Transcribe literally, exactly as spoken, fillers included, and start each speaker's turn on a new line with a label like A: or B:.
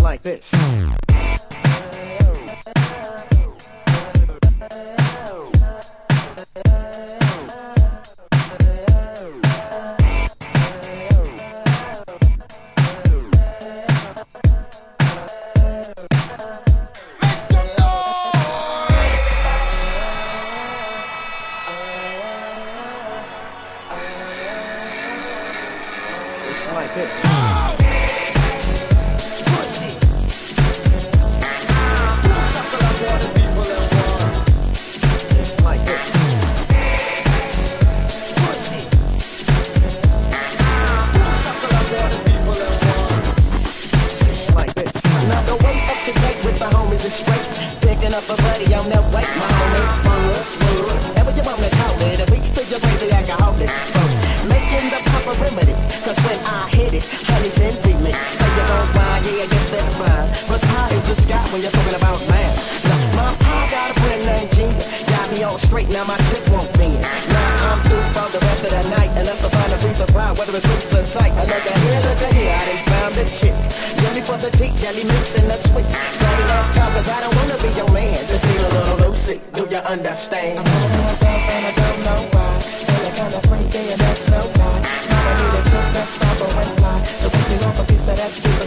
A: like this. Like this.
B: Up a buddy on that way, my homie. Ever you want me to call it, a beach to your crazy alcoholic. Making the proper remedy, cause when I hit it, honey sends me. Say you don't mind, yeah, I guess that's fine. But high is the sky when you're talking about man. Now, my pie got a friend named Gina. Got me all straight, now my chick won't bend. Now I'm through for the rest of the night, unless I find a piece of pie, whether it's loose or tight. I look at here, look at here, I done found the chick. Jelly for the tea, jelly mix in the switch. Say that time, cause I don't wanna be your man. Just need a little Lucy, do you understand? I'm holding myself and I don't know why. Feeling kinda freaky and that's so fly. Now I need a trip that's proper and fly. So we can go for a piece of that stupid